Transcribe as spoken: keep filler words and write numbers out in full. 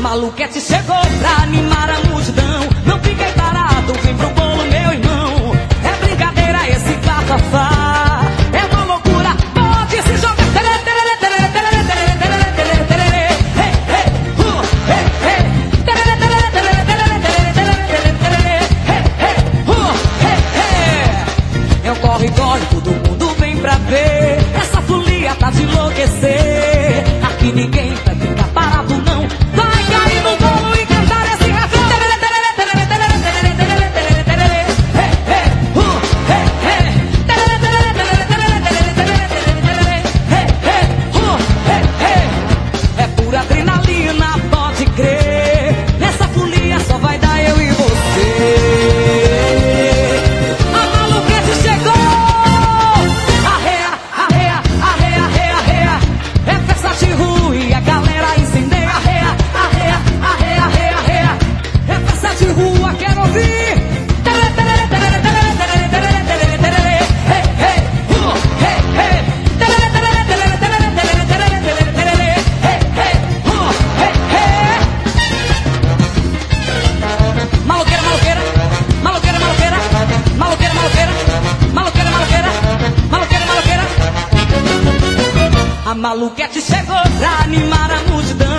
maluquete chegou pra animar a multidão. Não fiquei parado, vem pro bolo, meu irmão. É brincadeira esse bafafá, é uma loucura, pode se jogar. É um corre-corre, todo mundo vem pra ver. Essa folia tá de enlouquecer. Aqui ninguém vai ficar parado não. Vai cair no bolo e cantar esse refrão. É pura adrenalina, pode crer. Nessa folia só vai dar eu e você. A maluquete chegou. Arreia, arreia, arreia, arreia, arreia. É festa de rua e a galera incendeia. Arreia, arreia, arreia, arreia, arreia. É festa de rua, quero ouvir. Maloqueira, maloqueira, maloqueira, maloqueira, maloqueira, maloqueira, maloqueira, maloqueira, maloqueira, maloqueira. A maluquete chegou pra animar a multidão.